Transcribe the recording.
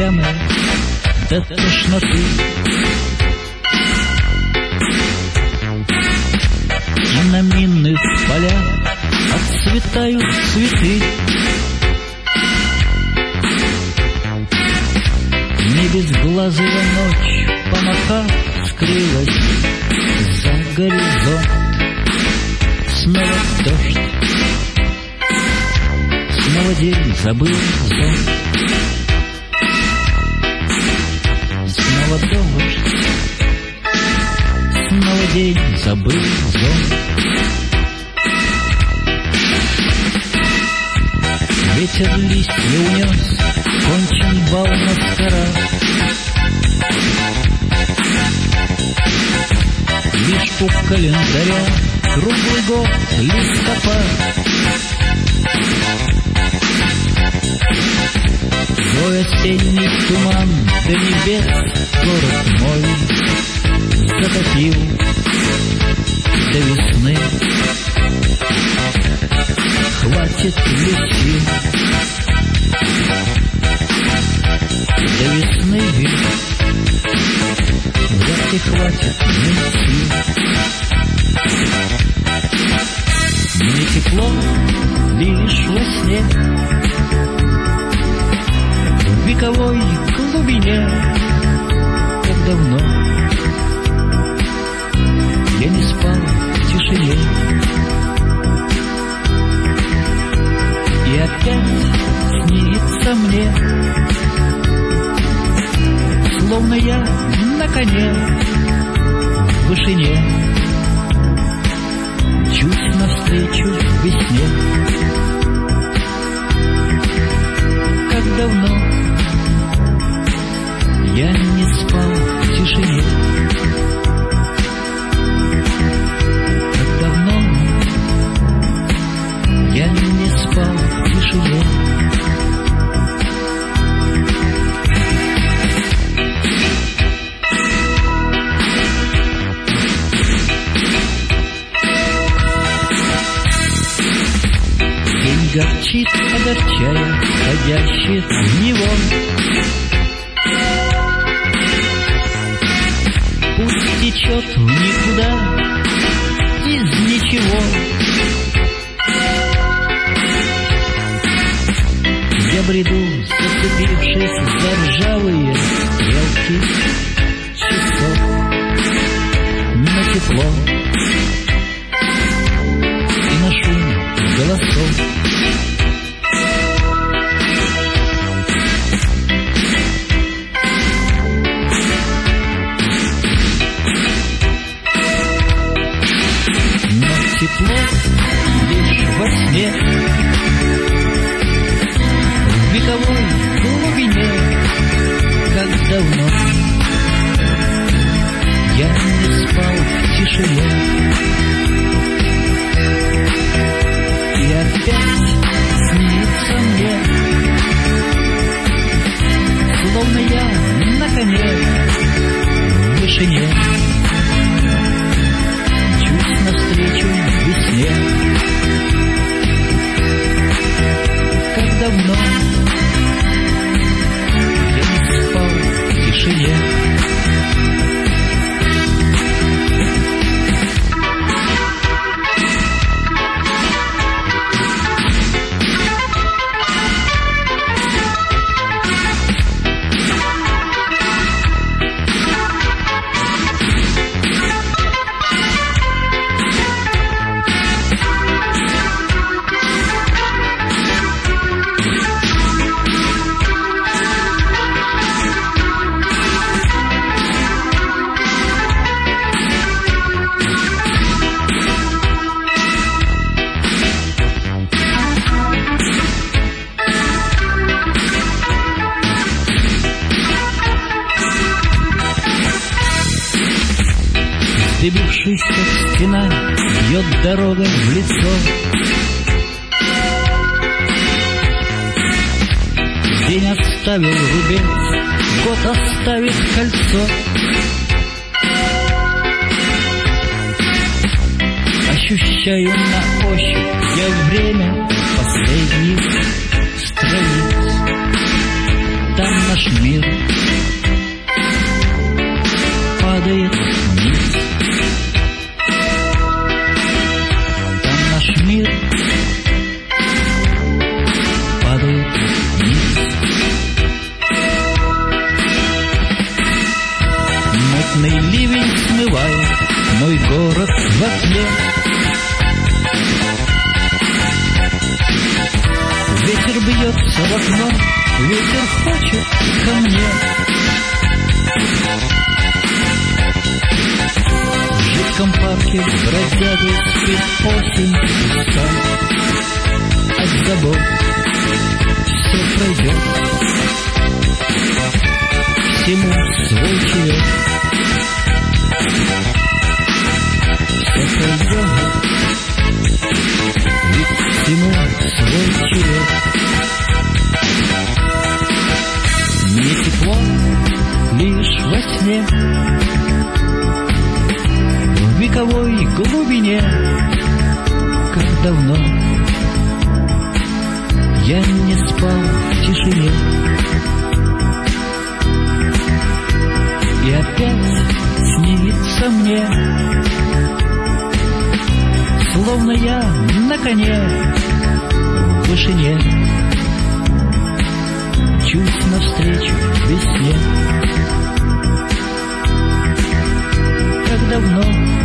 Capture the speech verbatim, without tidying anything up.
ямы до тошноты. И на минных полях отцветают цветы. Не безглазая ночь, помахав, скрылась за горизонт. Снова дождь, снова день, забыл зонт. Снова дождь, снова день, забыл зонт. Ветер листья унес, кончен бал маскарад. Лишь по календаря круглый год листопад. Твой осенний туман до небес город мой затопил до весны. Хватит ли сил до весны? Вряд ли хватит мне сил. Мне тепло лишь во сне, в вековой глубине. Как давно я не спал в тишине. И опять снится мне, словно я на коне в вышине, чуть навстречу весне. Как давно я не спал в тишине. Как давно я не спал в тишине. Горчит, огорчая ходящих в него. Пусть течет в никуда из ничего. Я бреду, зацепившись за ржавые стрелки часов, на тепло и на шум голосов. Тепло лишь во сне, в вековой глубине. Как давно я не спал в тишине. И опять снится мне, словно я на коне в вышине, чуть навстречу весне. Как давно я не спал в тишине. Вздыбившись, как стена, бьет дорога в лицо. День оставил рубец, год оставит кольцо. Ощущаю на ощупь я время последних страниц. Там наш мир падает вниз. Там наш мир падает вниз. Мутный ливень смывает мой город в окне. Ветер бьется в окно, ветер хочет ко мне. В жидком парке бродягой спит осень пуста. От забот все пройдет, всему свой черед. Все пройдет, ведь всему свой черед. Мне тепло лишь во сне, в вековой глубине. Как давно я не спал в тишине. И опять снится мне, словно я на коне в вышине. Чуть навстречу весне. Как давно